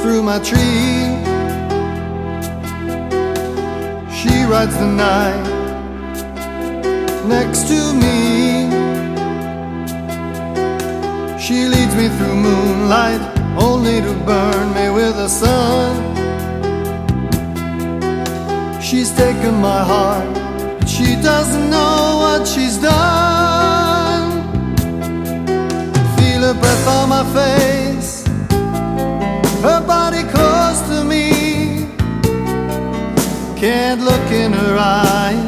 through my tree. She rides the night next to me. She leads me through moonlight, only to burn me with the sun. She's taken my heart, but she doesn't know what she's done. Feel her breath on my face, her body close to me. Can't look in her eyes,